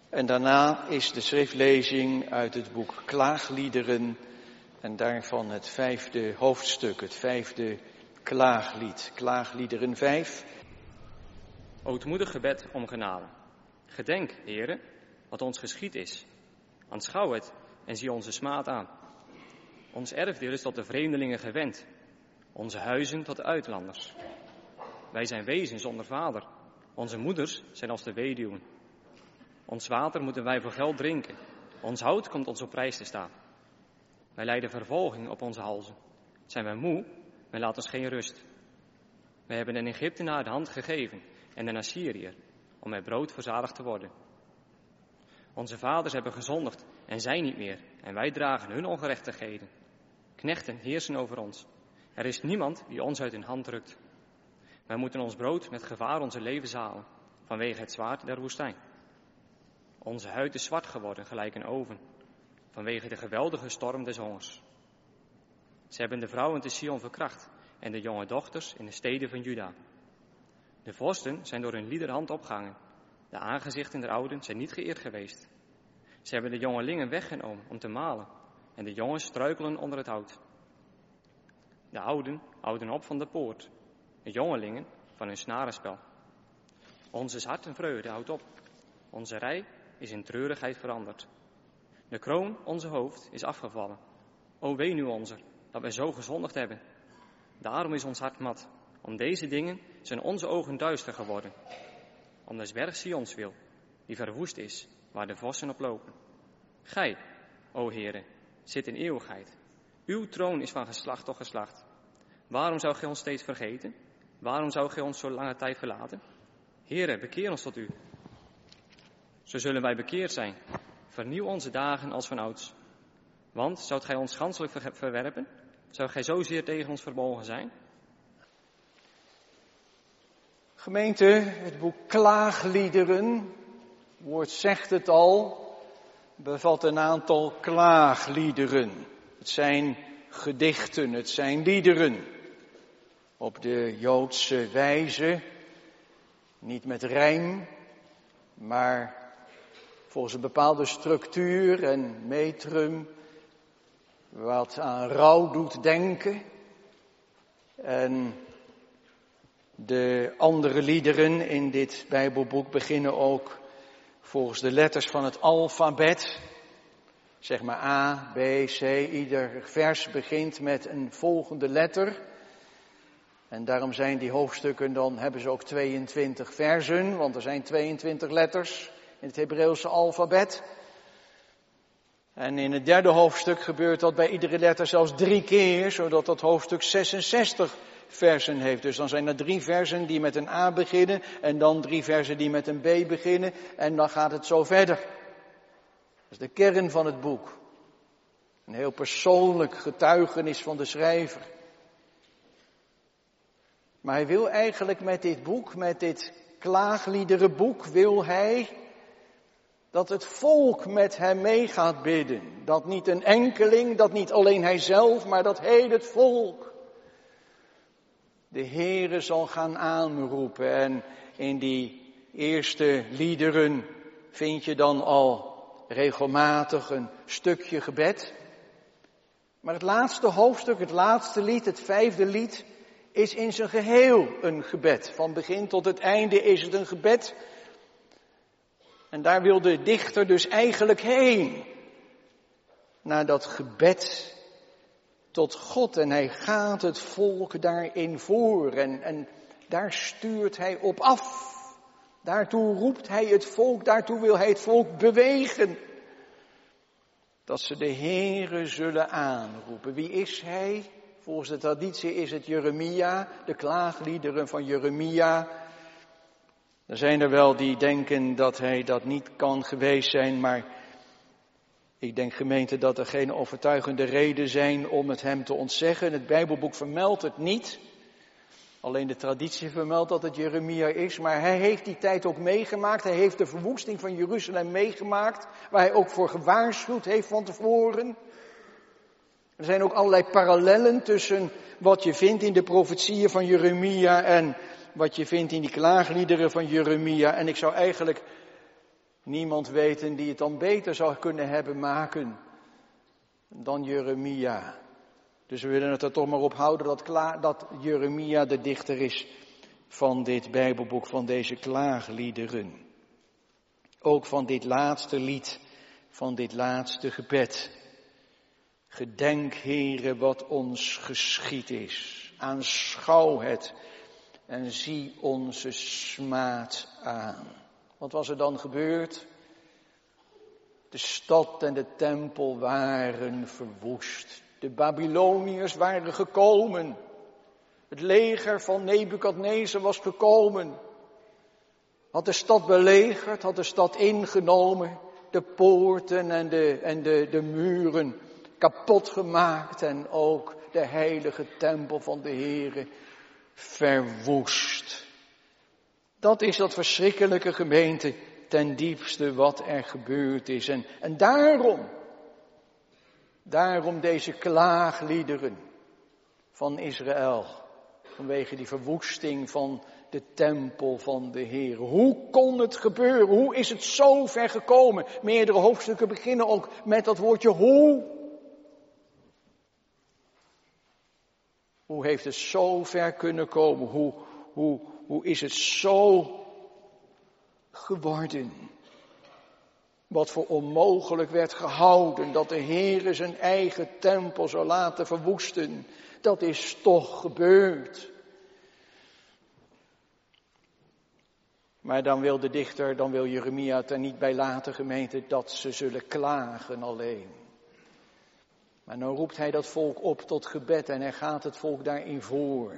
En daarna is de schriftlezing uit het boek Klaagliederen en daarvan het 5e hoofdstuk, het 5e klaaglied. Klaagliederen 5. Ootmoedig gebed om genade. Gedenk, Heere, wat ons geschied is. Aanschouw het en zie onze smaad aan. Ons erfdeel is tot de vreemdelingen gewend, onze huizen tot de uitlanders. Wij zijn wezen zonder vader, onze moeders zijn als de weduwen. Ons water moeten wij voor geld drinken, ons hout komt ons op prijs te staan. Wij lijden vervolging op onze halzen. Zijn wij moe, men laat ons geen rust. Wij hebben een Egyptenaar de hand gegeven en een Assyriër, om met brood verzadigd te worden. Onze vaders hebben gezondigd en zijn niet meer, en wij dragen hun ongerechtigheden. Knechten heersen over ons. Er is niemand die ons uit hun hand drukt. Wij moeten ons brood met gevaar onze levens halen, vanwege het zwaard der woestijn. Onze huid is zwart geworden, gelijk een oven, vanwege de geweldige storm des hongers. Ze hebben de vrouwen te Sion verkracht en de jonge dochters in de steden van Juda. De vorsten zijn door hun liederhand opgehangen. De aangezichten der ouden zijn niet geëerd geweest. Ze hebben de jongelingen weggenomen om te malen en de jongens struikelen onder het hout. De ouden houden op van de poort, de jongelingen van hun snarenspel. Onze hart en vreugde houdt op. Onze rij is in treurigheid veranderd. De kroon, onze hoofd, is afgevallen. O wee nu onze, dat wij zo gezondigd hebben. Daarom is ons hart mat. Om deze dingen zijn onze ogen duister geworden. Om des bergs Sions wil, die verwoest is, waar de vossen op lopen. Gij, o Heere, zit in eeuwigheid. Uw troon is van geslacht tot geslacht. Waarom zou gij ons steeds vergeten? Waarom zou gij ons zo lange tijd verlaten? Heere, bekeer ons tot u. Zo zullen wij bekeerd zijn. Vernieuw onze dagen als vanouds. Want, zoudt gij ons ganselijk verwerpen? Zou gij zozeer tegen ons verbogen zijn? Gemeente, het boek Klaagliederen, het woord zegt het al, bevat een aantal klaagliederen. Het zijn gedichten, het zijn liederen. Op de Joodse wijze, niet met rijm, maar volgens een bepaalde structuur en metrum, wat aan rouw doet denken. En de andere liederen in dit Bijbelboek beginnen ook volgens de letters van het alfabet. Zeg maar A, B, C, ieder vers begint met een volgende letter. En daarom zijn die hoofdstukken, dan hebben ze ook 22 versen, want er zijn 22 letters in het Hebreeuwse alfabet. En in het 3e hoofdstuk gebeurt dat bij iedere letter zelfs 3 keer, zodat dat hoofdstuk 66 versen heeft. Dus dan zijn er 3 versen die met een A beginnen en dan 3 versen die met een B beginnen en dan gaat het zo verder. Dat is de kern van het boek. Een heel persoonlijk getuigenis van de schrijver. Maar hij wil eigenlijk met dit boek, met dit klaagliederenboek, wil hij dat het volk met hem mee gaat bidden. Dat niet een enkeling, dat niet alleen hijzelf, maar dat heel het volk de Heere zal gaan aanroepen. En in die eerste liederen vind je dan al regelmatig een stukje gebed. Maar het laatste hoofdstuk, het laatste lied, het 5e lied, is in zijn geheel een gebed. Van begin tot het einde is het een gebed. En daar wil de dichter dus eigenlijk heen. Naar dat gebed tot God. En hij gaat het volk daarin voor. En daar stuurt hij op af. Daartoe roept hij het volk. Daartoe wil hij het volk bewegen. Dat ze de Heere zullen aanroepen. Wie is hij? Volgens de traditie is het Jeremia. De klaagliederen van Jeremia. Er zijn er wel die denken dat hij dat niet kan geweest zijn, maar ik denk, gemeente, dat er geen overtuigende reden zijn om het hem te ontzeggen. Het Bijbelboek vermeldt het niet. Alleen de traditie vermeldt dat het Jeremia is, maar hij heeft die tijd ook meegemaakt. Hij heeft de verwoesting van Jeruzalem meegemaakt, waar hij ook voor gewaarschuwd heeft van tevoren. Er zijn ook allerlei parallellen tussen wat je vindt in de profetieën van Jeremia en wat je vindt in die klaagliederen van Jeremia. En ik zou eigenlijk Niemand weten die het dan beter zou kunnen hebben maken dan Jeremia. Dus we willen het er toch maar op houden dat Jeremia de dichter is van dit Bijbelboek, van deze klaagliederen. Ook van dit laatste lied, van dit laatste gebed. Gedenk, Heere, wat ons geschied is. Aanschouw het en zie onze smaad aan. Wat was er dan gebeurd? De stad en de tempel waren verwoest. De Babyloniërs waren gekomen. Het leger van Nebukadnezar was gekomen. Had de stad belegerd, had de stad ingenomen. De poorten en de muren kapot gemaakt. En ook de heilige tempel van de Heere verwoest. Dat is dat verschrikkelijke, gemeente, ten diepste wat er gebeurd is. En daarom deze klaagliederen van Israël. Vanwege die verwoesting van de tempel van de Heer. Hoe kon het gebeuren? Hoe is het zo ver gekomen? Meerdere hoofdstukken beginnen ook met dat woordje hoe. Hoe heeft het zo ver kunnen komen? Hoe is het zo geworden? Wat voor onmogelijk werd gehouden, dat de Heere zijn eigen tempel zou laten verwoesten. Dat is toch gebeurd. Maar dan wil de dichter, dan wil Jeremia het er niet bij laten, gemeente, dat ze zullen klagen alleen. Maar dan roept hij dat volk op tot gebed en hij gaat het volk daarin voor.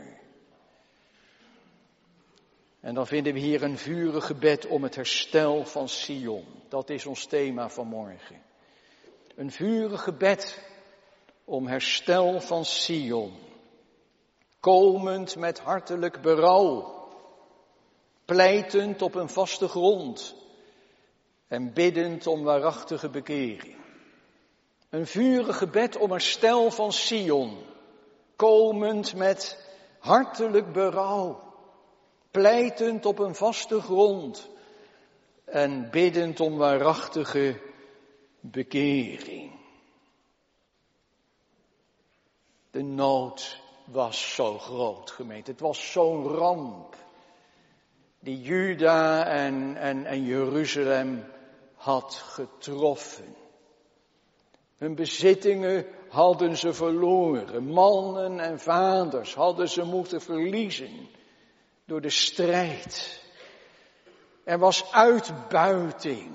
En dan vinden we hier een vurig gebed om het herstel van Sion. Dat is ons thema vanmorgen. Een vurig gebed om herstel van Sion. Komend met hartelijk berouw. Pleitend op een vaste grond. En biddend om waarachtige bekering. Een vurig gebed om herstel van Sion. Komend met hartelijk berouw. Pleitend op een vaste grond en biddend om waarachtige bekering. De nood was zo groot, gemeente. Het was zo'n ramp die Juda en Jeruzalem had getroffen. Hun bezittingen hadden ze verloren. Mannen en vaders hadden ze moeten verliezen. Door de strijd. Er was uitbuiting.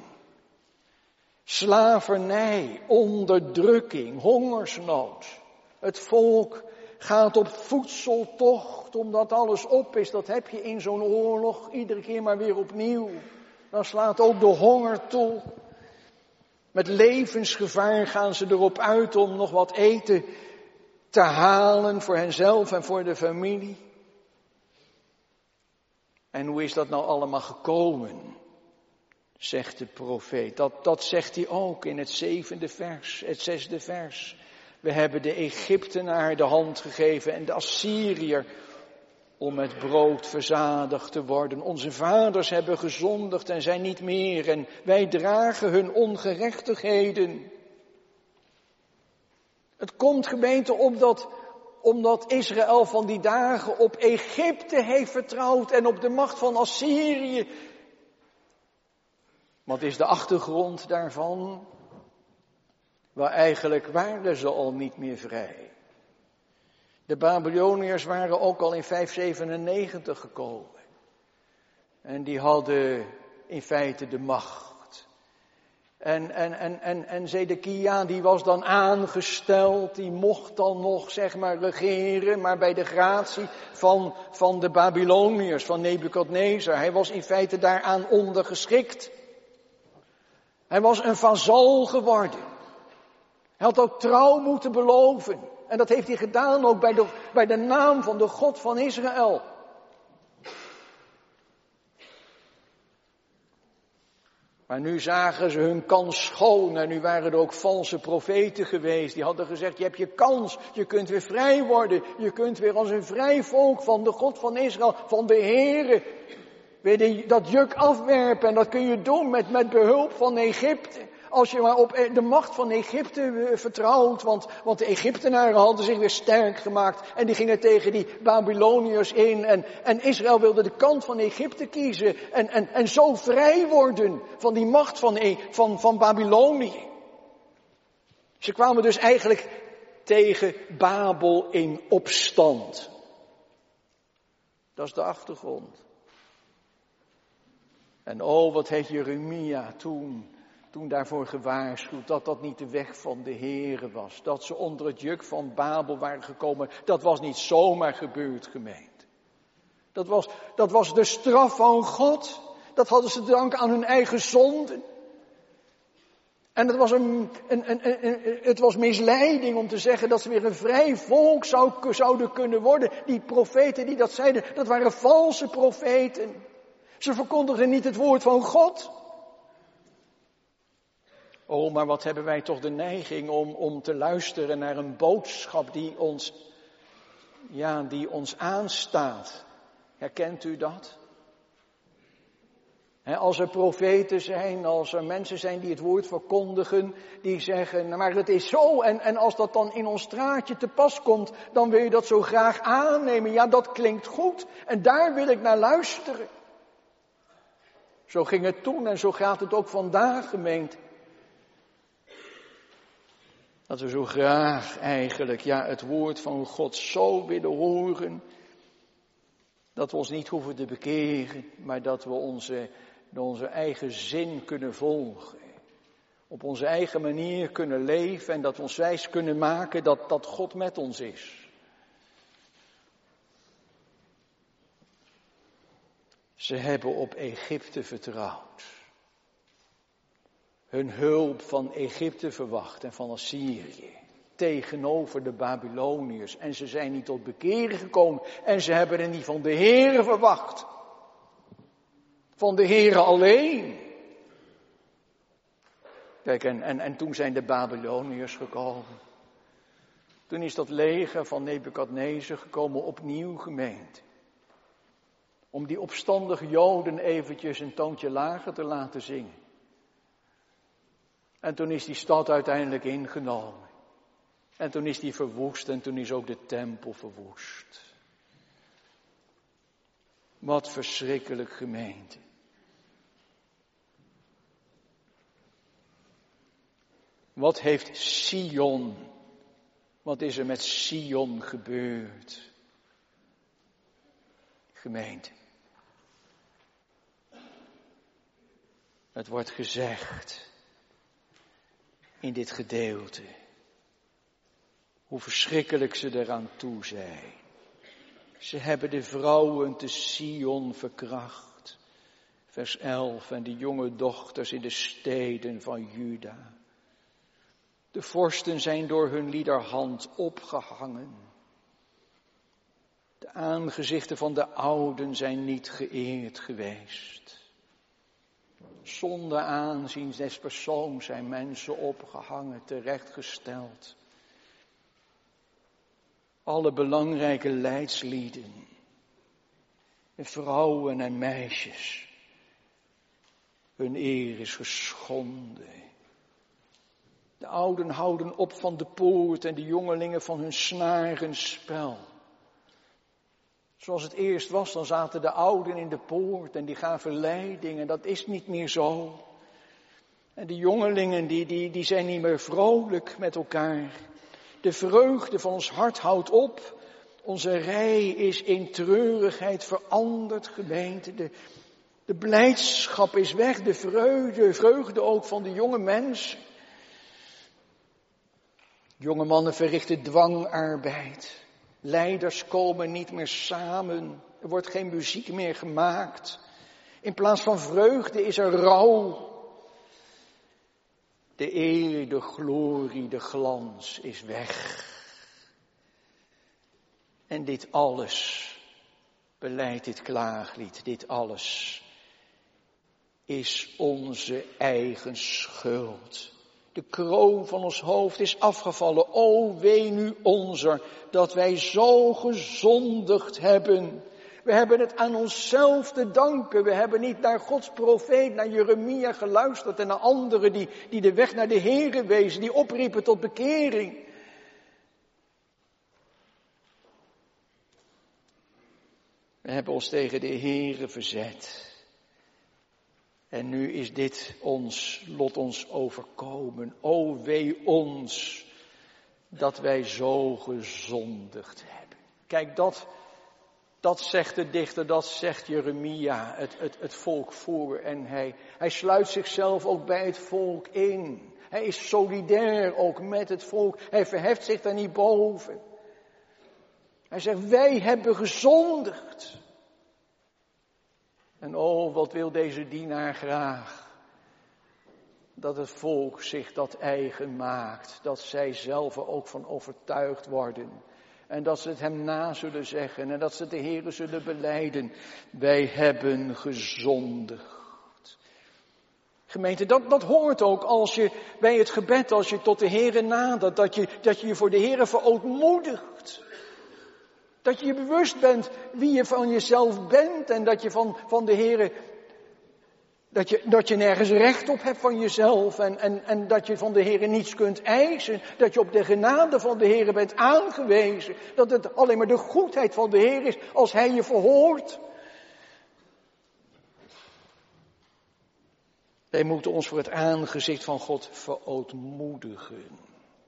Slavernij, onderdrukking, hongersnood. Het volk gaat op voedseltocht omdat alles op is. Dat heb je in zo'n oorlog iedere keer maar weer opnieuw. Dan slaat ook de honger toe. Met levensgevaar gaan ze erop uit om nog wat eten te halen voor henzelf en voor de familie. En hoe is dat nou allemaal gekomen, zegt de profeet. Dat zegt hij ook in het 7e vers, het 6e vers. We hebben de Egyptenaar de hand gegeven en de Assyriër om met brood verzadigd te worden. Onze vaders hebben gezondigd en zijn niet meer en wij dragen hun ongerechtigheden. Het komt, gemeente, omdat Israël van die dagen op Egypte heeft vertrouwd en op de macht van Assyrië. Wat is de achtergrond daarvan? Waar eigenlijk waren ze al niet meer vrij. De Babyloniërs waren ook al in 597 gekomen. En die hadden in feite de macht. En Zedekia, die was dan aangesteld, die mocht dan nog, zeg maar, regeren, maar bij de gratie van de Babyloniërs, van Nebukadnezar. Hij was in feite daaraan ondergeschikt. Hij was een vazal geworden. Hij had ook trouw moeten beloven. En dat heeft hij gedaan ook bij de naam van de God van Israël. Maar nu zagen ze hun kans schoon en nu waren er ook valse profeten geweest. Die hadden gezegd, je hebt je kans, je kunt weer vrij worden. Je kunt weer als een vrij volk van de God van Israël, van de Heere, Wil je dat juk afwerpen? En dat kun je doen met behulp van Egypte. Als je maar op de macht van Egypte vertrouwt. Want de Egyptenaren hadden zich weer sterk gemaakt. En die gingen tegen die Babyloniërs in. En Israël wilde de kant van Egypte kiezen. En zo vrij worden van die macht van Babylonië. Ze kwamen dus eigenlijk tegen Babel in opstand. Dat is de achtergrond. En wat heeft Jeremia toen daarvoor gewaarschuwd, dat dat niet de weg van de Heere was. Dat ze onder het juk van Babel waren gekomen. Dat was niet zomaar gebeurd, gemeente. Dat was de straf van God. Dat hadden ze te danken aan hun eigen zonden. En het was misleiding om te zeggen dat ze weer een vrij volk zouden kunnen worden. Die profeten die dat zeiden, dat waren valse profeten. Ze verkondigden niet het woord van God. Maar wat hebben wij toch de neiging om te luisteren naar een boodschap die ons aanstaat. Herkent u dat? Als er profeten zijn, als er mensen zijn die het woord verkondigen, die zeggen, maar het is zo, en als dat dan in ons straatje te pas komt, dan wil je dat zo graag aannemen. Ja, dat klinkt goed, en daar wil ik naar luisteren. Zo ging het toen en zo gaat het ook vandaag, gemeente. Dat we zo graag eigenlijk, het woord van God zo willen horen, dat we ons niet hoeven te bekeren, maar dat we onze eigen zin kunnen volgen. Op onze eigen manier kunnen leven en dat we ons wijs kunnen maken dat God met ons is. Ze hebben op Egypte vertrouwd. Hun hulp van Egypte verwacht en van Assyrië. Tegenover de Babyloniërs. En ze zijn niet tot bekeren gekomen. En ze hebben er niet van de Heere verwacht. Van de Heere alleen. Kijk, en toen zijn de Babyloniërs gekomen. Toen is dat leger van Nebukadnezar gekomen opnieuw, gemeente. Om die opstandige Joden eventjes een toontje lager te laten zingen. En toen is die stad uiteindelijk ingenomen. En toen is die verwoest en toen is ook de tempel verwoest. Wat verschrikkelijk, gemeente. Wat heeft Sion, wat is er met Sion gebeurd? Gemeente. Het wordt gezegd in dit gedeelte hoe verschrikkelijk ze eraan toe zijn. Ze hebben de vrouwen te Sion verkracht. Vers 11, en de jonge dochters in de steden van Juda. De vorsten zijn door hun liederhand opgehangen. De aangezichten van de ouden zijn niet geëerd geweest. Zonder aanzien des persoons zijn mensen opgehangen, terechtgesteld. Alle belangrijke leidslieden, vrouwen en meisjes, hun eer is geschonden. De ouden houden op van de poort en de jongelingen van hun snarenspel. Zoals het eerst was, dan zaten de ouden in de poort en die gaven leiding en dat is niet meer zo. En de jongelingen die zijn niet meer vrolijk met elkaar. De vreugde van ons hart houdt op. Onze rij is in treurigheid veranderd, gemeente. De blijdschap is weg, de vreugde ook van de jonge mensen. Jonge mannen verrichten dwangarbeid. Leiders komen niet meer samen. Er wordt geen muziek meer gemaakt. In plaats van vreugde is er rouw. De eer, de glorie, de glans is weg. En dit alles, beleidt dit klaaglied, dit alles is onze eigen schuld. De kroon van ons hoofd is afgevallen. O, wee nu onzer, dat wij zo gezondigd hebben. We hebben het aan onszelf te danken. We hebben niet naar Gods profeet, naar Jeremia geluisterd en naar anderen die de weg naar de Here wezen, die opriepen tot bekering. We hebben ons tegen de Here verzet. En nu is dit lot ons overkomen. O wee ons, dat wij zo gezondigd hebben. Kijk, dat zegt de dichter, dat zegt Jeremia, het volk voor. En hij sluit zichzelf ook bij het volk in. Hij is solidair ook met het volk. Hij verheft zich daar niet boven. Hij zegt, wij hebben gezondigd. En oh, wat wil deze dienaar graag. Dat het volk zich dat eigen maakt. Dat zij zelf er ook van overtuigd worden. En dat ze het hem na zullen zeggen. En dat ze de Heere zullen belijden. Wij hebben gezondigd. Gemeente, dat hoort ook als je bij het gebed, als je tot de Heere nadert. Dat je voor de Heere verootmoedigt. Dat je je bewust bent wie je van jezelf bent. En dat je van de Heere, dat je nergens recht op hebt van jezelf. En dat je van de Heere niets kunt eisen. Dat je op de genade van de Heere bent aangewezen. Dat het alleen maar de goedheid van de Heer is als Hij je verhoort. Wij moeten ons voor het aangezicht van God verootmoedigen.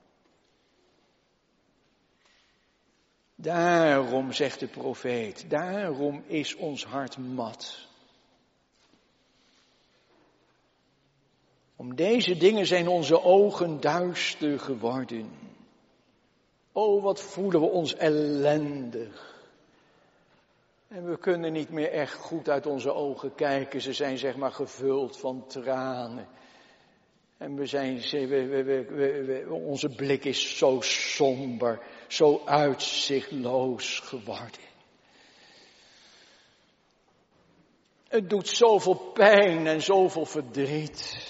Daarom, zegt de profeet, daarom is ons hart mat. Om deze dingen zijn onze ogen duister geworden. O, wat voelen we ons ellendig. En we kunnen niet meer echt goed uit onze ogen kijken. Ze zijn zeg maar gevuld van tranen. En onze blik is zo somber, zo uitzichtloos geworden. Het doet zoveel pijn en zoveel verdriet.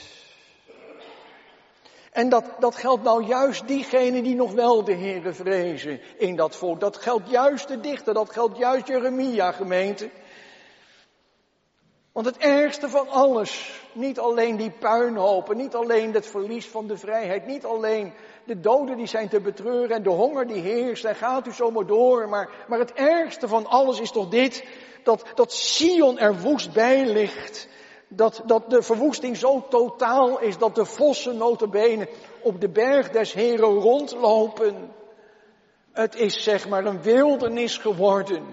En dat geldt nou juist diegenen die nog wel de Heere vrezen in dat volk. Dat geldt juist de dichter, dat geldt juist Jeremia, gemeente. Want het ergste van alles, niet alleen die puinhopen, niet alleen het verlies van de vrijheid, niet alleen de doden die zijn te betreuren en de honger die heerst, en gaat u zomaar door. Maar het ergste van alles is toch dit, dat Sion er woest bij ligt. Dat de verwoesting zo totaal is dat de vossen nota bene op de berg des Heren rondlopen. Het is zeg maar een wildernis geworden.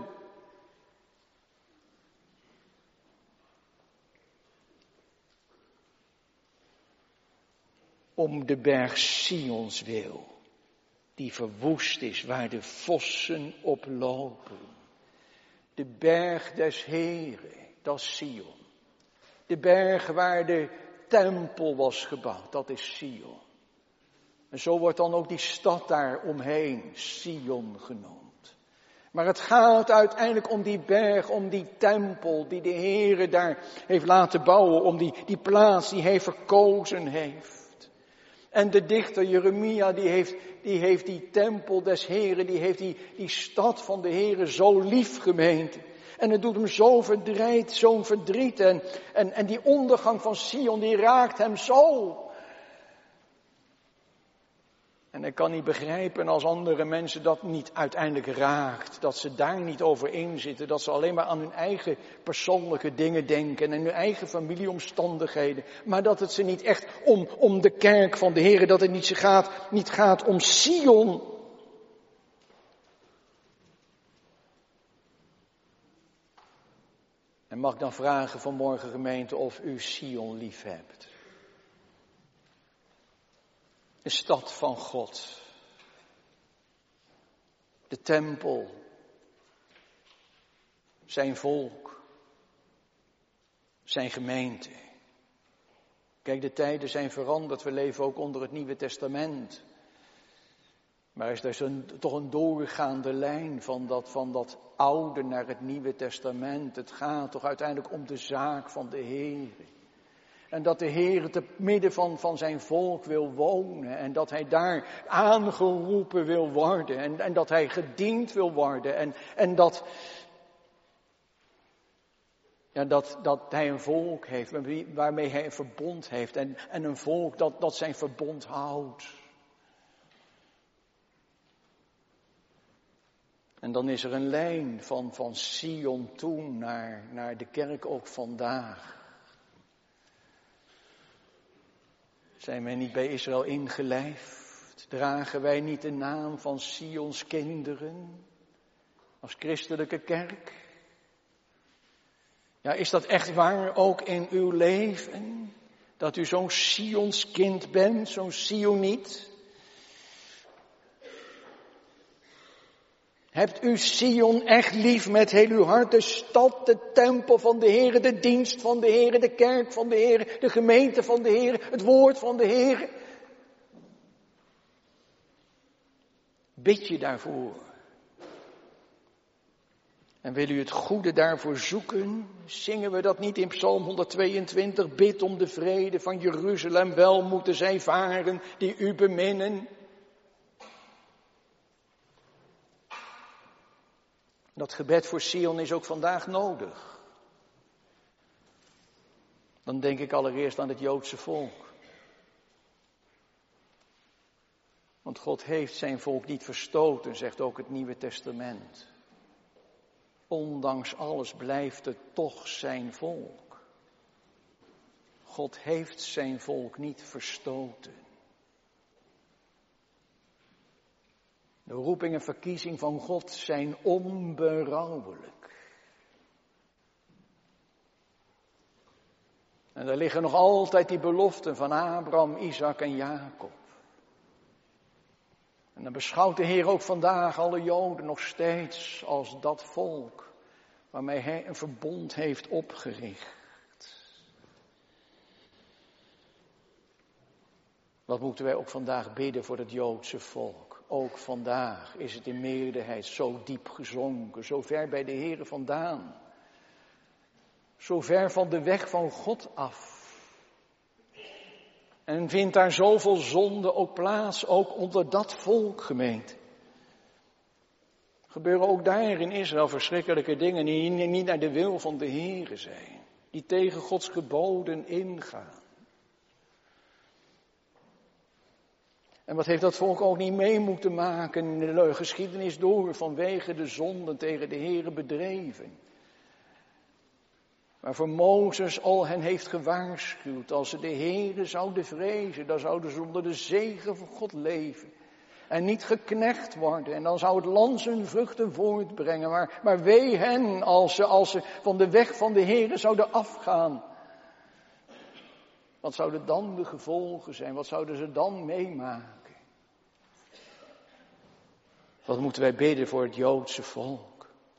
Om de berg Sions wil, die verwoest is, waar de vossen op lopen. De berg des Heren, dat is Sion. De berg waar de tempel was gebouwd, dat is Sion. En zo wordt dan ook die stad daar omheen Sion genoemd. Maar het gaat uiteindelijk om die berg, om die tempel die de Heere daar heeft laten bouwen. Om die plaats die hij verkozen heeft. En de dichter Jeremia die heeft die tempel des Heeren, die heeft die stad van de Heere zo lief, gemeente. En het doet hem zo'n verdriet. En die ondergang van Sion, die raakt hem zo. En hij kan niet begrijpen als andere mensen dat niet uiteindelijk raakt. Dat ze daar niet over inzitten. Dat ze alleen maar aan hun eigen persoonlijke dingen denken. En hun eigen familieomstandigheden. Maar dat het ze niet echt om de kerk van de Heer. Dat het niet gaat om Sion. En mag ik dan vragen vanmorgen, gemeente, of u Sion lief hebt? De stad van God. De tempel. Zijn volk. Zijn gemeente. Kijk, de tijden zijn veranderd. We leven ook onder het Nieuwe Testament. Maar er is toch een doorgaande lijn van dat oude naar het Nieuwe Testament. Het gaat toch uiteindelijk om de zaak van de Heer. En dat de Heer te midden van zijn volk wil wonen. En dat hij daar aangeroepen wil worden. En dat hij gediend wil worden. En dat Ja, dat hij een volk heeft waarmee hij een verbond heeft. En een volk dat zijn verbond houdt. En dan is er een lijn van Sion toen naar de kerk ook vandaag. Zijn wij niet bij Israël ingelijfd? Dragen wij niet de naam van Sions kinderen als christelijke kerk? Ja, is dat echt waar ook in uw leven? Dat u zo'n Sions kind bent, zo'n Sioniet? Hebt u Sion echt lief met heel uw hart, de stad, de tempel van de Heer, de dienst van de Heer, de kerk van de Heer, de gemeente van de Heer, het woord van de Heer? Bid je daarvoor? En wil u het goede daarvoor zoeken? Zingen we dat niet in Psalm 122? Bid om de vrede van Jeruzalem, wel moeten zij varen die u beminnen. Dat gebed voor Sion is ook vandaag nodig. Dan denk ik allereerst aan het Joodse volk. Want God heeft zijn volk niet verstoten, zegt ook het Nieuwe Testament. Ondanks alles blijft het toch zijn volk. God heeft zijn volk niet verstoten. De roeping en verkiezing van God zijn onberouwelijk. En er liggen nog altijd die beloften van Abraham, Isaac en Jacob. En dan beschouwt de Heer ook vandaag alle Joden nog steeds als dat volk waarmee hij een verbond heeft opgericht. Wat moeten wij ook vandaag bidden voor het Joodse volk? Ook vandaag is het in meerderheid zo diep gezonken, zo ver bij de Heer vandaan. Zo ver van de weg van God af. En vindt daar zoveel zonde ook plaats, ook onder dat volk, gemeente. Gebeuren ook daar in Israël verschrikkelijke dingen die niet naar de wil van de Heer zijn. Die tegen Gods geboden ingaan. En wat heeft dat volk ook niet mee moeten maken in de geschiedenis door vanwege de zonden tegen de Heer bedreven. Waarvoor Mozes al hen heeft gewaarschuwd. Als ze de Heere zouden vrezen, dan zouden ze onder de zegen van God leven. En niet geknecht worden. En dan zou het land zijn vruchten voortbrengen. Maar wee hen als ze van de weg van de Heere zouden afgaan. Wat zouden dan de gevolgen zijn? Wat zouden ze dan meemaken? Wat moeten wij bidden voor het Joodse volk?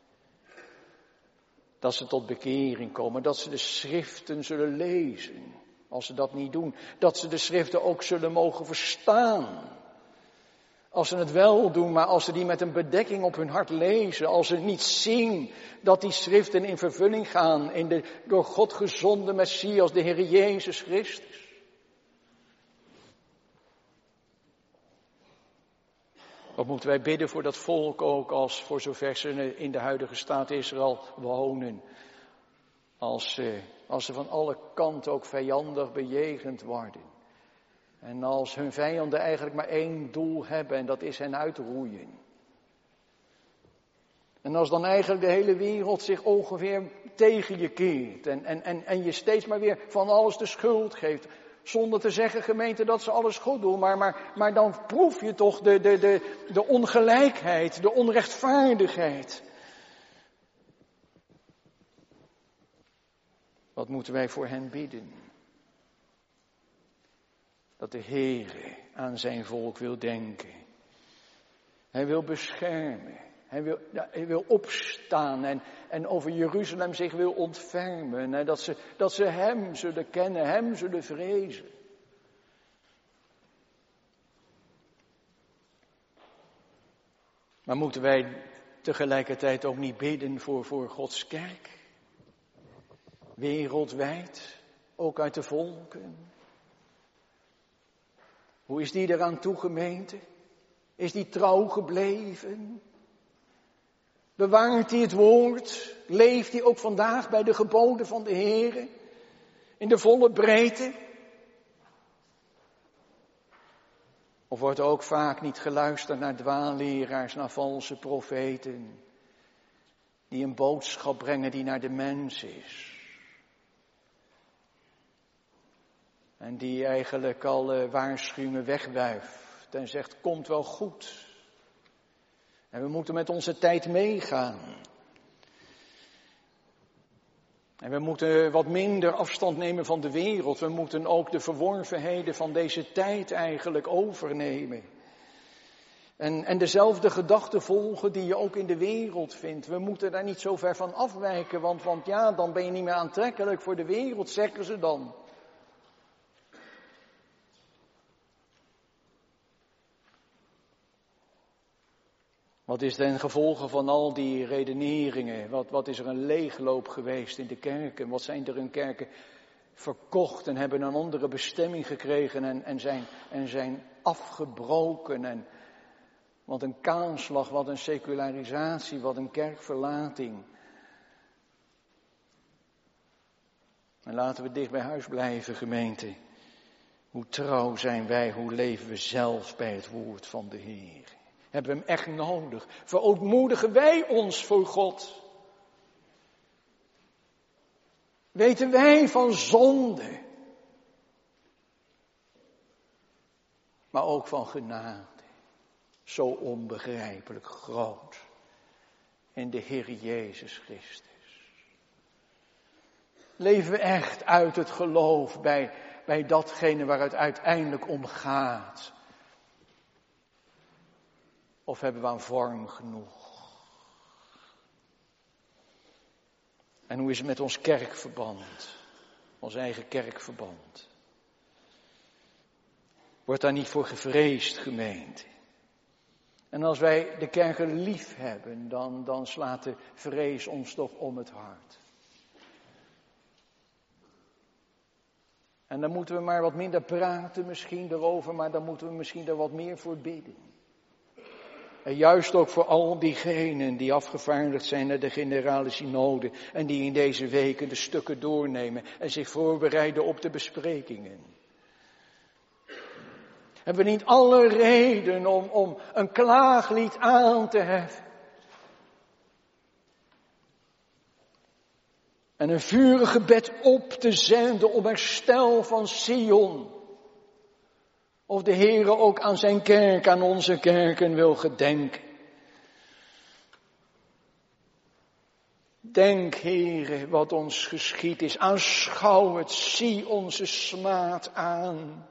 Dat ze tot bekering komen, dat ze de schriften zullen lezen. Als ze dat niet doen, dat ze de schriften ook zullen mogen verstaan. Als ze het wel doen, maar als ze die met een bedekking op hun hart lezen. Als ze niet zien dat die schriften in vervulling gaan in de door God gezonde Messias, de Heer Jezus Christus. Wat moeten wij bidden voor dat volk ook, als voor zover ze in de huidige staat Israël wonen. Als ze van alle kanten ook vijandig bejegend worden. En als hun vijanden eigenlijk maar één doel hebben en dat is hen uitroeien. En als dan eigenlijk de hele wereld zich ongeveer tegen je keert. En je steeds maar weer van alles de schuld geeft. Zonder te zeggen, gemeente, dat ze alles goed doen. Maar dan proef je toch de ongelijkheid, de onrechtvaardigheid. Wat moeten wij voor hen bidden? Dat de Heere aan zijn volk wil denken. Hij wil beschermen. Hij wil opstaan en over Jeruzalem zich wil ontfermen. En dat ze hem zullen kennen, hem zullen vrezen. Maar moeten wij tegelijkertijd ook niet bidden voor Gods kerk? Wereldwijd, ook uit de volken. Hoe is die eraan toe, gemeente? Is die trouw gebleven? Bewaart hij het woord? Leeft hij ook vandaag bij de geboden van de Heere? In de volle breedte? Of wordt er ook vaak niet geluisterd naar dwaalleraars, naar valse profeten, die een boodschap brengen die naar de mens is? En die eigenlijk alle waarschuwingen wegwuift en zegt, komt wel goed. En we moeten met onze tijd meegaan. En we moeten wat minder afstand nemen van de wereld. We moeten ook de verworvenheden van deze tijd eigenlijk overnemen. En dezelfde gedachten volgen die je ook in de wereld vindt. We moeten daar niet zo ver van afwijken, want ja, dan ben je niet meer aantrekkelijk voor de wereld, zeggen ze dan. Wat is ten gevolge van al die redeneringen? Wat is er een leegloop geweest in de kerken? Wat zijn er in kerken verkocht en hebben een andere bestemming gekregen en zijn afgebroken? En wat een kaalslag, wat een secularisatie, wat een kerkverlating. En laten we dicht bij huis blijven, gemeente. Hoe trouw zijn wij, hoe leven we zelf bij het woord van de Heer? Hebben we hem echt nodig? Verootmoedigen wij ons voor God? Weten wij van zonde? Maar ook van genade. Zo onbegrijpelijk groot. In de Heer Jezus Christus. Leven we echt uit het geloof bij datgene waar het uiteindelijk om gaat? Of hebben we aan vorm genoeg? En hoe is het met ons kerkverband? Ons eigen kerkverband? Wordt daar niet voor gevreesd, gemeente? En als wij de kerken lief hebben, dan slaat de vrees ons toch om het hart. En dan moeten we maar wat minder praten misschien erover, maar dan moeten we misschien er wat meer voor bidden. En juist ook voor al diegenen die afgevaardigd zijn naar de generale synode en die in deze weken de stukken doornemen en zich voorbereiden op de besprekingen. Hebben we niet alle reden om een klaaglied aan te heffen? En een vurig gebed op te zenden om herstel van Sion. Of de Heere ook aan zijn kerk, aan onze kerken wil gedenken. Denk, Heere, wat ons geschied is. Aanschouw het, zie onze smaad aan.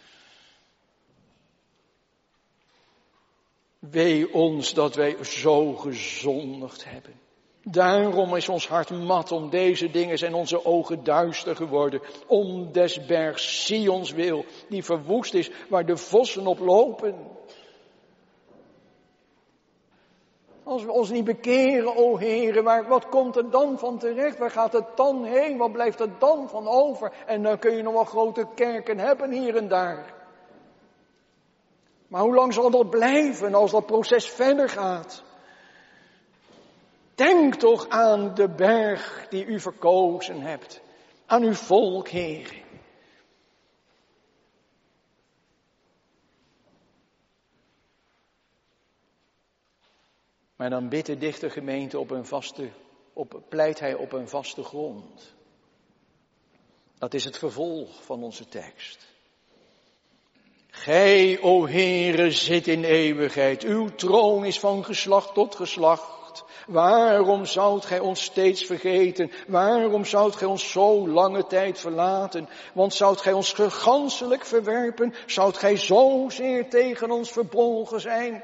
Wee ons dat wij zo gezondigd hebben. Daarom is ons hart mat om deze dingen, zijn onze ogen duister geworden. Om des bergs Sions wil, die verwoest is, waar de vossen op lopen. Als we ons niet bekeren, o Heere, wat komt er dan van terecht? Waar gaat het dan heen? Wat blijft er dan van over? En dan kun je nog wel grote kerken hebben hier en daar. Maar hoe lang zal dat blijven als dat proces verder gaat? Denk toch aan de berg die u verkozen hebt. Aan uw volk, Heer. Maar dan bidt de dichter gemeente pleit hij op een vaste grond. Dat is het vervolg van onze tekst. Gij, o Heere, zit in eeuwigheid. Uw troon is van geslacht tot geslacht. Waarom zoudt gij ons steeds vergeten? Waarom zoudt gij ons zo lange tijd verlaten? Want zoudt gij ons ganselijk verwerpen? Zoudt gij zozeer tegen ons verbolgen zijn?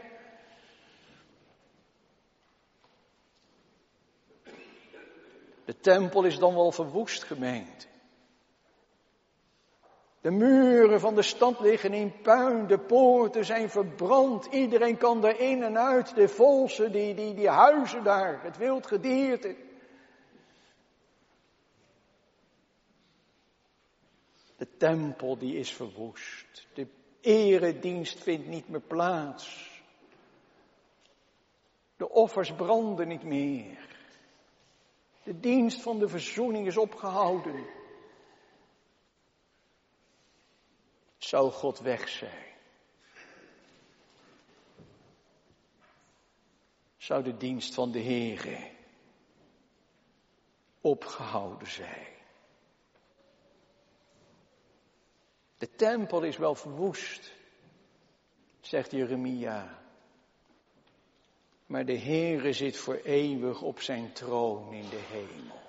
De tempel is dan wel verwoest, gemeente. De muren van de stad liggen in puin, de poorten zijn verbrand, iedereen kan er in en uit, de volsen die huizen daar, het wild gedierte. De tempel die is verwoest, de eredienst vindt niet meer plaats. De offers branden niet meer. De dienst van de verzoening is opgehouden. Zou God weg zijn? Zou de dienst van de Heere opgehouden zijn? De tempel is wel verwoest, zegt Jeremia. Maar de Heere zit voor eeuwig op zijn troon in de hemel.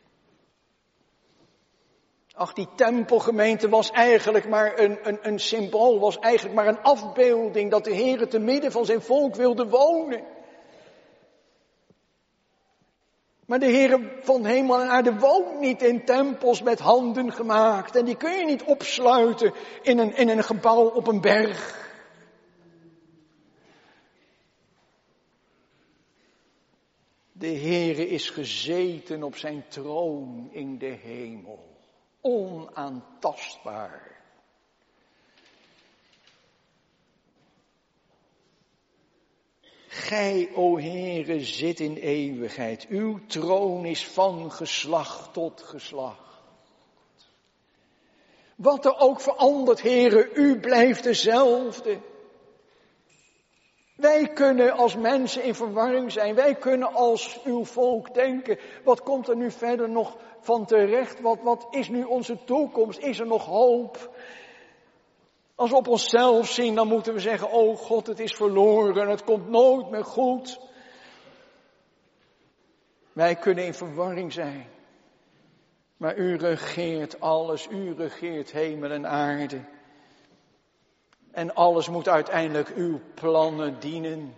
Ach, die tempelgemeente was eigenlijk maar een symbool, was eigenlijk maar een afbeelding dat de Heere te midden van zijn volk wilde wonen. Maar de Heere van hemel en aarde woont niet in tempels met handen gemaakt. En die kun je niet opsluiten in een gebouw op een berg. De Heere is gezeten op zijn troon in de hemel. Onaantastbaar. Gij, o Heere, zit in eeuwigheid. Uw troon is van geslacht tot geslacht. Wat er ook verandert, Heere, u blijft dezelfde. Wij kunnen als mensen in verwarring zijn. Wij kunnen als uw volk denken. Wat komt er nu verder nog van terecht? Wat is nu onze toekomst? Is er nog hoop? Als we op onszelf zien, dan moeten we zeggen, oh God, het is verloren. Het komt nooit meer goed. Wij kunnen in verwarring zijn. Maar u regeert alles. U regeert hemel en aarde. En alles moet uiteindelijk uw plannen dienen.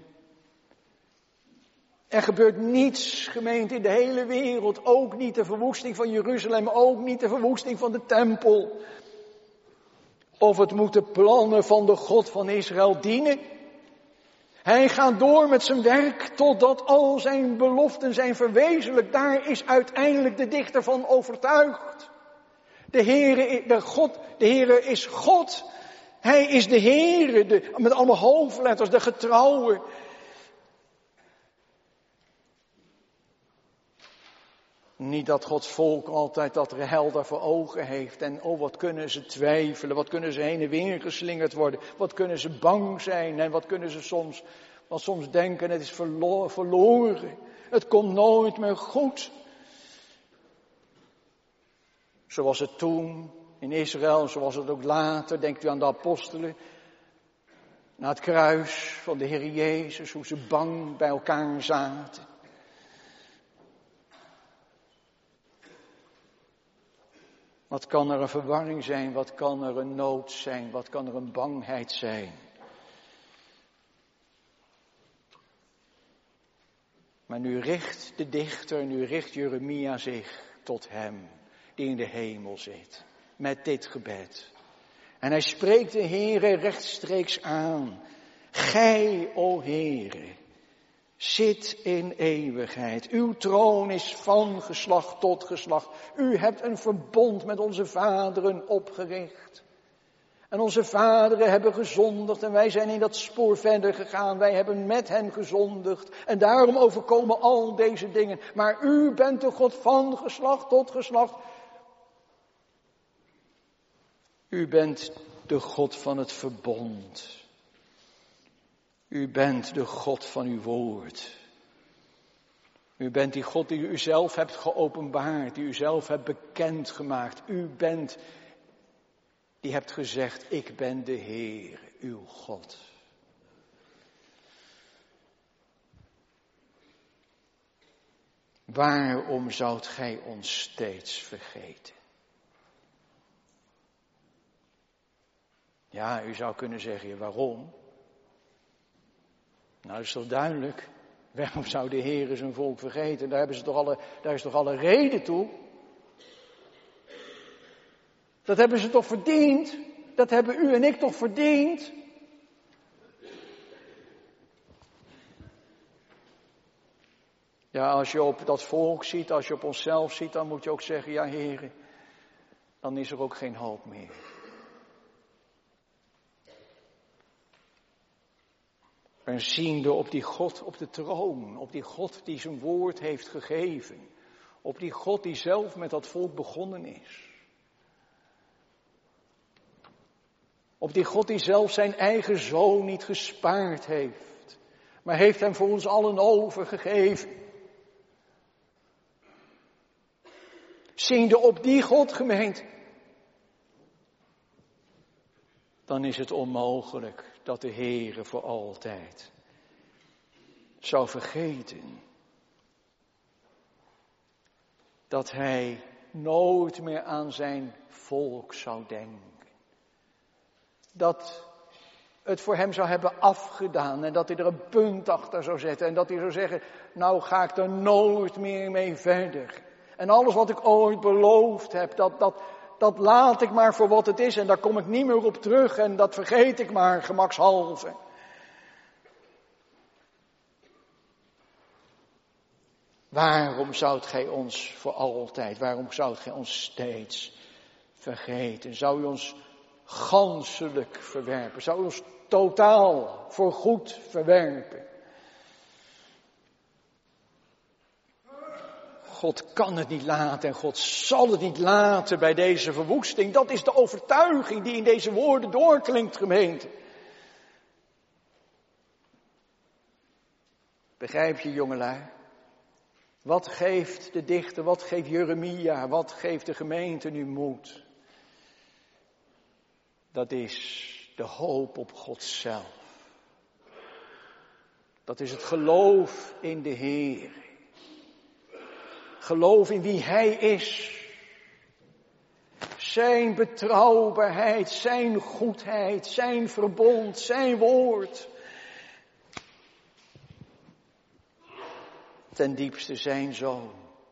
Er gebeurt niets, gemeente, in de hele wereld. Ook niet de verwoesting van Jeruzalem. Ook niet de verwoesting van de tempel. Of het moet de plannen van de God van Israël dienen. Hij gaat door met zijn werk totdat al zijn beloften zijn verwezenlijkt. Daar is uiteindelijk de dichter van overtuigd. De Heere is God. Hij is de Heere, met allemaal hoofdletters, de getrouwe. Niet dat Gods volk altijd dat helder voor ogen heeft. En oh, wat kunnen ze twijfelen, wat kunnen ze heen en weer geslingerd worden. Wat kunnen ze bang zijn en wat kunnen ze soms denken, het is verloren. Het komt nooit meer goed. Zoals het toen in Israël, zoals het ook later, denkt u aan de apostelen. Na het kruis van de Heer Jezus, hoe ze bang bij elkaar zaten. Wat kan er een verwarring zijn, wat kan er een nood zijn, wat kan er een bangheid zijn. Maar nu richt de dichter, nu richt Jeremia zich tot hem, die in de hemel zit, met dit gebed. En hij spreekt de Heere rechtstreeks aan. Gij, o Heere, zit in eeuwigheid. Uw troon is van geslacht tot geslacht. U hebt een verbond met onze vaderen opgericht. En onze vaderen hebben gezondigd en wij zijn in dat spoor verder gegaan. Wij hebben met hen gezondigd en daarom overkomen al deze dingen. Maar u bent de God van geslacht tot geslacht. U bent de God van het verbond. U bent de God van uw woord. U bent die God die u zelf hebt geopenbaard, die u zelf hebt bekendgemaakt. U bent die hebt gezegd, ik ben de Heer, uw God. Waarom zoudt gij ons steeds vergeten? Ja, u zou kunnen zeggen, waarom? Nou, dat is toch duidelijk. Waarom zou de Heer zijn volk vergeten? Daar is toch alle reden toe? Dat hebben ze toch verdiend? Dat hebben u en ik toch verdiend? Ja, als je op dat volk ziet, als je op onszelf ziet, dan moet je ook zeggen, ja Heer, dan is er ook geen hoop meer. En ziende op die God op de troon, op die God die zijn woord heeft gegeven, op die God die zelf met dat volk begonnen is. Op die God die zelf zijn eigen zoon niet gespaard heeft, maar heeft hem voor ons allen overgegeven. Ziende op die God, gemeente, dan is het onmogelijk dat de Heere voor altijd zou vergeten dat hij nooit meer aan zijn volk zou denken. Dat het voor hem zou hebben afgedaan en dat hij er een punt achter zou zetten en dat hij zou zeggen, nou ga ik er nooit meer mee verder. En alles wat ik ooit beloofd heb, dat laat ik maar voor wat het is en daar kom ik niet meer op terug en dat vergeet ik maar gemakshalve. Waarom zoudt gij ons voor altijd, waarom zoudt gij ons steeds vergeten? Zou u ons ganselijk verwerpen? Zou u ons totaal voorgoed verwerpen? God kan het niet laten en God zal het niet laten bij deze verwoesting. Dat is de overtuiging die in deze woorden doorklinkt, gemeente. Begrijp je, jongelui? Wat geeft de dichter, wat geeft Jeremia, wat geeft de gemeente nu moed? Dat is de hoop op God zelf. Dat is het geloof in de Heer. Geloof in wie Hij is. Zijn betrouwbaarheid, zijn goedheid, zijn verbond, zijn woord. Ten diepste zijn Zoon.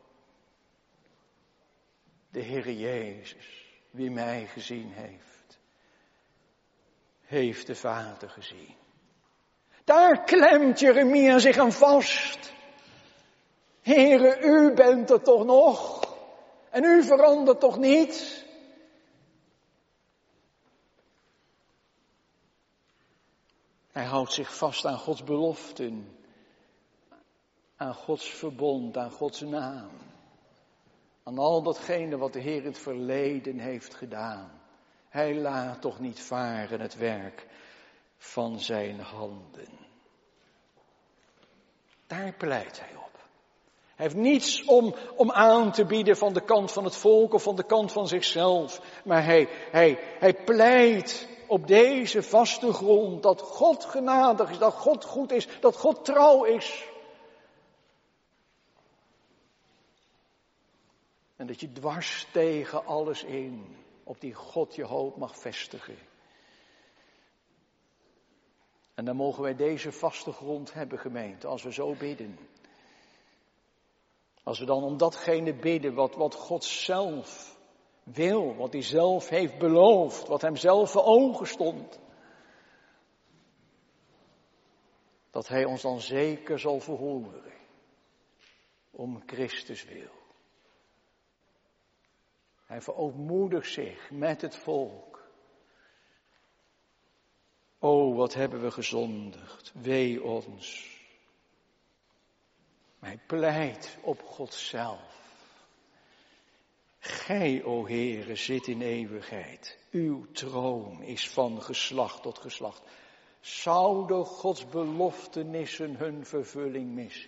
De Heere Jezus, wie mij gezien heeft, heeft de Vader gezien. Daar klemt Jeremia zich aan vast. Heere, u bent er toch nog? En u verandert toch niet? Hij houdt zich vast aan Gods beloften, aan Gods verbond, aan Gods naam. Aan al datgene wat de Heer in het verleden heeft gedaan. Hij laat toch niet varen het werk van zijn handen. Daar pleit hij op. Hij heeft niets om aan te bieden van de kant van het volk of van de kant van zichzelf. Maar hij pleit op deze vaste grond dat God genadig is, dat God goed is, dat God trouw is. En dat je dwars tegen alles in op die God je hoop mag vestigen. En dan mogen wij deze vaste grond hebben, gemeente, als we zo bidden. Als we dan om datgene bidden wat God zelf wil, wat hij zelf heeft beloofd, wat hem zelf voor ogen stond. Dat hij ons dan zeker zal verhoren, om Christus wil. Hij verootmoedigt zich met het volk. O, wat hebben we gezondigd, wee ons. Maar hij pleit op God zelf. Gij, o Heere, zit in eeuwigheid. Uw troon is van geslacht tot geslacht. Zouden Gods beloftenissen hun vervulling missen?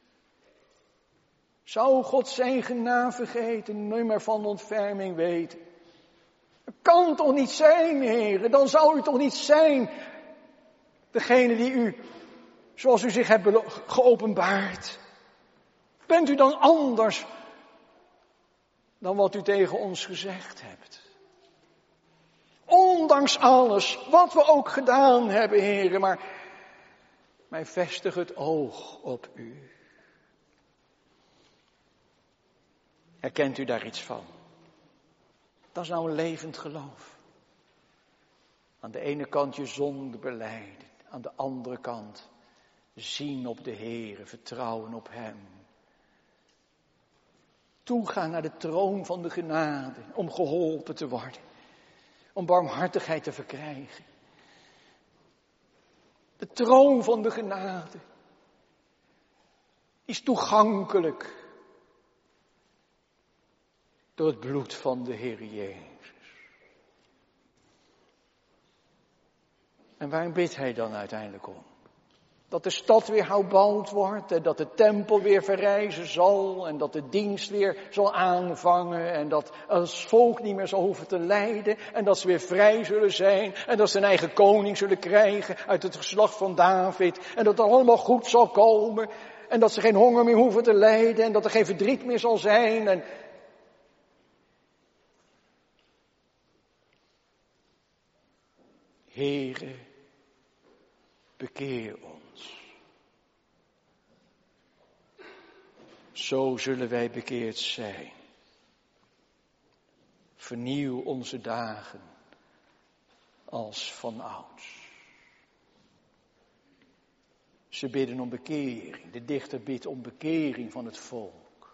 Zou God zijn genade vergeten, nummer van ontferming weten? Het kan toch niet zijn, Heere, dan zou u toch niet zijn degene die u, zoals u zich hebt geopenbaard. Bent u dan anders dan wat u tegen ons gezegd hebt? Ondanks alles, wat we ook gedaan hebben, Heere, maar wij vestigen het oog op u. Herkent u daar iets van? Dat is nou een levend geloof. Aan de ene kant je zonde belijden, aan de andere kant zien op de Heere, vertrouwen op Hem. Toegaan naar de troon van de genade, om geholpen te worden, om barmhartigheid te verkrijgen. De troon van de genade is toegankelijk door het bloed van de Heer Jezus. En waar bidt hij dan uiteindelijk om? Dat de stad weer herbouwd wordt en dat de tempel weer verrijzen zal en dat de dienst weer zal aanvangen en dat het volk niet meer zal hoeven te lijden en dat ze weer vrij zullen zijn en dat ze een eigen koning zullen krijgen uit het geslacht van David en dat het allemaal goed zal komen en dat ze geen honger meer hoeven te lijden en dat er geen verdriet meer zal zijn en Heere, bekeer ons. Zo zullen wij bekeerd zijn. Vernieuw onze dagen als vanouds. Ze bidden om bekering. De dichter bidt om bekering van het volk.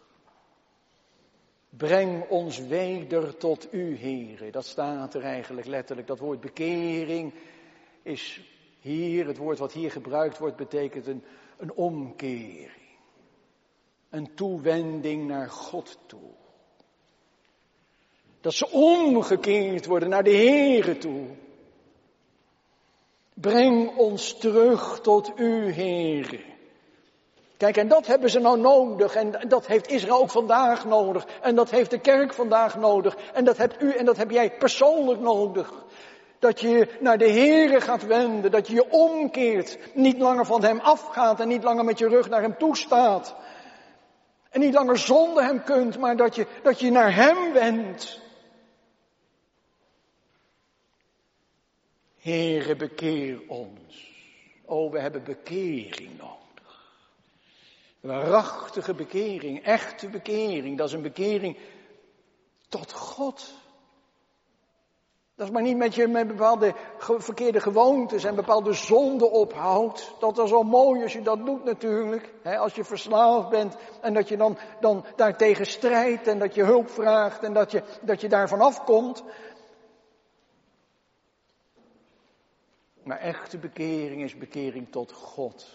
Breng ons weder tot u, Heere. Dat staat er eigenlijk letterlijk. Dat woord bekering is hier, het woord wat hier gebruikt wordt, betekent een omkering. Een toewending naar God toe. Dat ze omgekeerd worden naar de Heere toe. Breng ons terug tot u, Heere. Kijk, en dat hebben ze nou nodig. En dat heeft Israël ook vandaag nodig. En dat heeft de kerk vandaag nodig. En dat hebt u en dat heb jij persoonlijk nodig. Dat je je naar de Heere gaat wenden. Dat je je omkeert. Niet langer van hem afgaat en niet langer met je rug naar hem toe staat. En niet langer zonder hem kunt, maar dat je naar hem wendt. Heere, bekeer ons. O, we hebben bekering nodig. Waarachtige bekering, echte bekering. Dat is een bekering tot God. Dat is maar niet met bepaalde verkeerde gewoontes en bepaalde zonden ophoudt. Dat is al mooi als je dat doet natuurlijk. Hè, als je verslaafd bent en dat je dan daartegen strijdt en dat je hulp vraagt en dat je daarvan afkomt. Maar echte bekering is bekering tot God.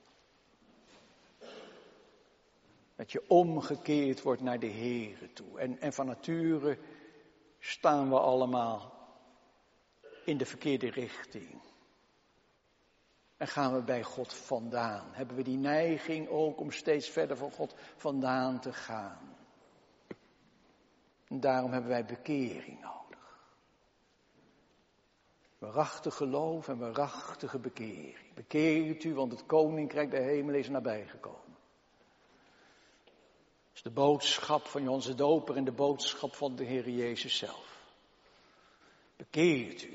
Dat je omgekeerd wordt naar de Heere toe. En van nature staan we allemaal in de verkeerde richting. En gaan we bij God vandaan. Hebben we die neiging ook om steeds verder van God vandaan te gaan. En daarom hebben wij bekering nodig. Waarachtig geloof en waarachtige bekering. Bekeert u, want het koninkrijk der hemel is nabijgekomen. Dat is de boodschap van Johannes de Doper en de boodschap van de Heer Jezus zelf. Bekeert u.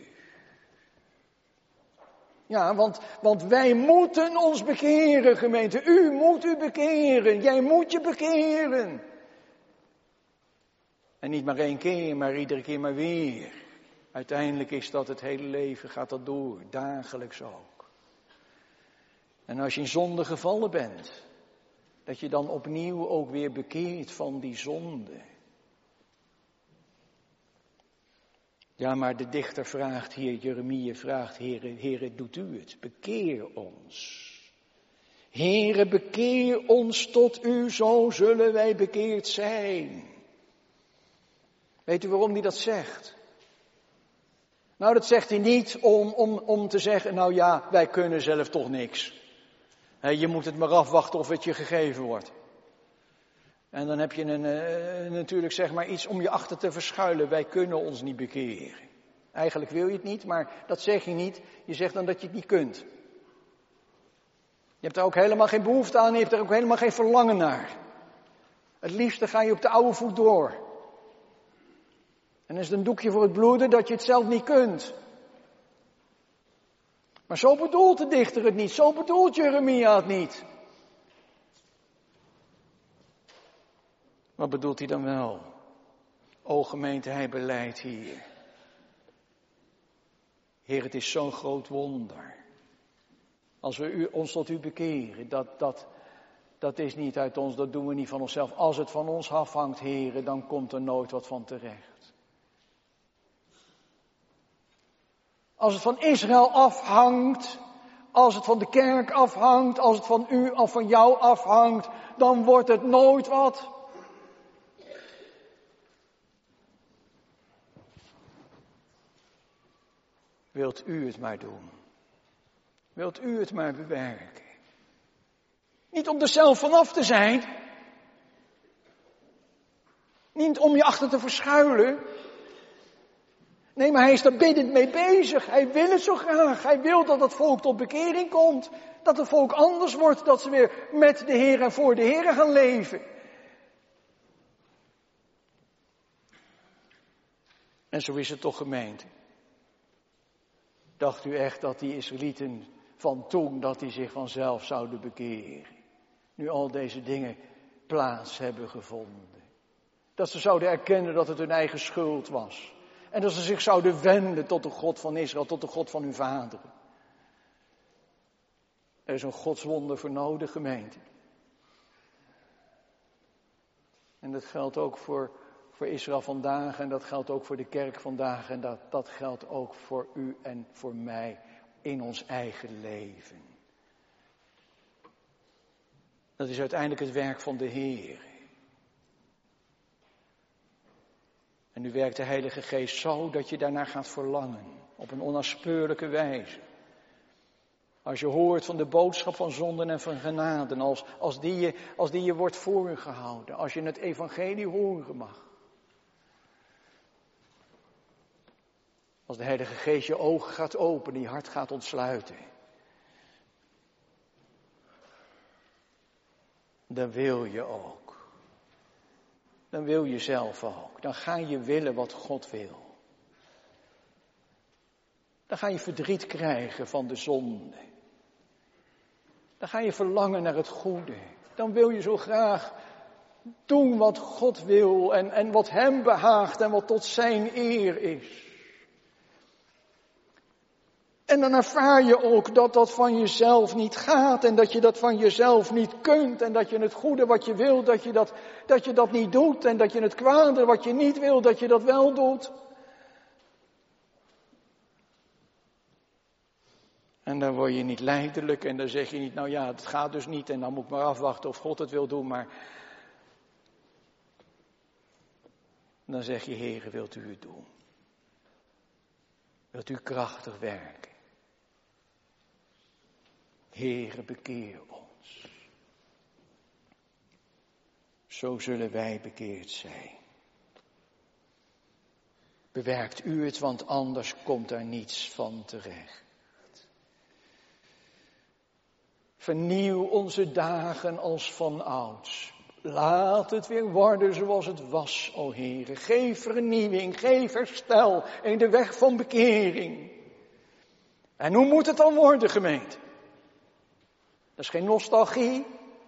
Ja, want wij moeten ons bekeren, gemeente. U moet u bekeren. Jij moet je bekeren. En niet maar 1 keer, maar iedere keer maar weer. Uiteindelijk is dat het hele leven, gaat dat door. Dagelijks ook. En als je in zonde gevallen bent, dat je dan opnieuw ook weer bekeert van die zonde. Ja, maar de dichter vraagt hier, Jeremia vraagt, Heere, doet u het? Bekeer ons. Heere, bekeer ons tot u, zo zullen wij bekeerd zijn. Weet u waarom hij dat zegt? Nou, dat zegt hij niet om te zeggen, nou ja, wij kunnen zelf toch niks. Je moet het maar afwachten of het je gegeven wordt. En dan heb je natuurlijk zeg maar iets om je achter te verschuilen. Wij kunnen ons niet bekeren. Eigenlijk wil je het niet, maar dat zeg je niet. Je zegt dan dat je het niet kunt. Je hebt er ook helemaal geen behoefte aan, je hebt er ook helemaal geen verlangen naar. Het liefste ga je op de oude voet door. En dan is het een doekje voor het bloeden dat je het zelf niet kunt. Maar zo bedoelt de dichter het niet, zo bedoelt Jeremia het niet. Wat bedoelt hij dan wel? O gemeente, hij beleidt hier. Heer, het is zo'n groot wonder. Als we ons tot u bekeren, dat is niet uit ons, dat doen we niet van onszelf. Als het van ons afhangt, Heer, dan komt er nooit wat van terecht. Als het van Israël afhangt, Als het van de kerk afhangt, als het van u of van jou afhangt, dan wordt het nooit wat. Wilt u het maar doen? Wilt u het maar bewerken? Niet om er zelf vanaf te zijn. Niet om je achter te verschuilen. Nee, maar hij is daar biddend mee bezig. Hij wil het zo graag. Hij wil dat het volk tot bekering komt. Dat het volk anders wordt. Dat ze weer met de Heer en voor de Heer gaan leven. En zo is het toch, gemeente. Dacht u echt dat die Israëlieten van toen, dat die zich vanzelf zouden bekeren? Nu al deze dingen plaats hebben gevonden. Dat ze zouden erkennen dat het hun eigen schuld was. En dat ze zich zouden wenden tot de God van Israël, tot de God van hun vaderen. Er is een godswonder voor nodig, gemeente. En dat geldt ook voor Israël vandaag en dat geldt ook voor de kerk vandaag. En dat geldt ook voor u en voor mij in ons eigen leven. Dat is uiteindelijk het werk van de Heer. En nu werkt de Heilige Geest zo dat je daarnaar gaat verlangen. Op een onnaspeurlijke wijze. Als je hoort van de boodschap van zonden en van genaden. Als die je wordt voorgehouden. Als je het evangelie horen mag. Als de Heilige Geest je ogen gaat openen, je hart gaat ontsluiten. Dan wil je ook. Dan wil je zelf ook. Dan ga je willen wat God wil. Dan ga je verdriet krijgen van de zonde. Dan ga je verlangen naar het goede. Dan wil je zo graag doen wat God wil en wat hem behaagt en wat tot zijn eer is. En dan ervaar je ook dat dat van jezelf niet gaat en dat je dat van jezelf niet kunt en dat je het goede wat je wil, dat je dat niet doet en dat je het kwade wat je niet wil, dat je dat wel doet. En dan word je niet lijdelijk en dan zeg je niet, nou ja, het gaat dus niet en dan moet ik maar afwachten of God het wil doen, maar dan zeg je, Heere, wilt u het doen? Wilt u krachtig werken? Heere, bekeer ons. Zo zullen wij bekeerd zijn. Bewerkt u het, want anders komt er niets van terecht. Vernieuw onze dagen als van ouds. Laat het weer worden zoals het was, o Heere. Geef vernieuwing, geef herstel in de weg van bekering. En hoe moet het dan worden, gemeente? Dat is geen nostalgie.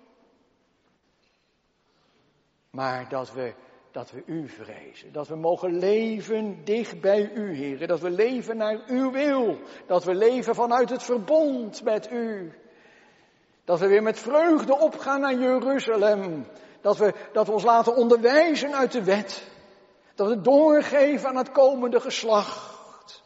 Maar dat we u vrezen. Dat we mogen leven dicht bij u, Heere. Dat we leven naar uw wil. Dat we leven vanuit het verbond met u. Dat we weer met vreugde opgaan naar Jeruzalem. Dat we ons laten onderwijzen uit de wet. Dat we het doorgeven aan het komende geslacht.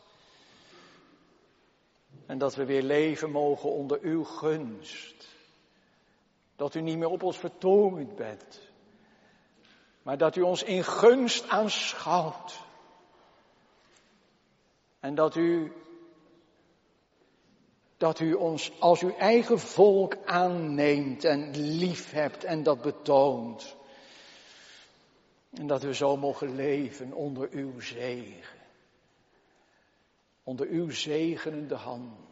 En dat we weer leven mogen onder uw gunst. Dat u niet meer op ons vertoornd bent. Maar dat u ons in gunst aanschouwt. En dat u ons als uw eigen volk aanneemt en lief hebt en dat betoont. En dat we zo mogen leven onder uw zegen. Onder uw zegenende handen.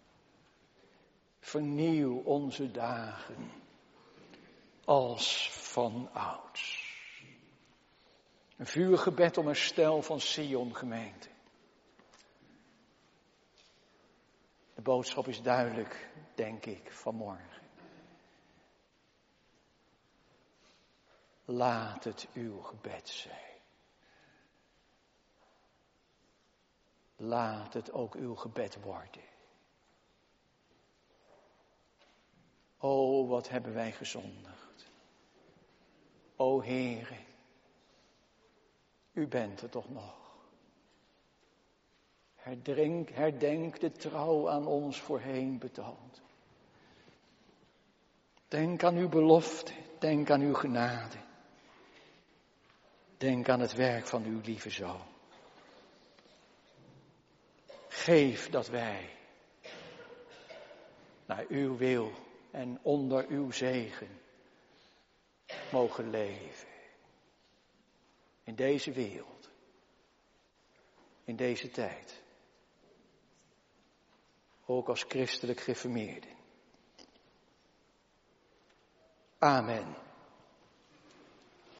Vernieuw onze dagen als van ouds. Een vuurgebed om herstel van Sion, gemeente. De boodschap is duidelijk, denk ik, vanmorgen. Laat het uw gebed zijn. Laat het ook uw gebed worden. O, wat hebben wij gezondigd. O Heere, u bent er toch nog. Herdenk de trouw aan ons voorheen betoond. Denk aan uw belofte, denk aan uw genade. Denk aan het werk van uw lieve Zoon. Geef dat wij naar uw wil en onder uw zegen mogen leven. In deze wereld, in deze tijd. Ook als christelijk gereformeerden. Amen.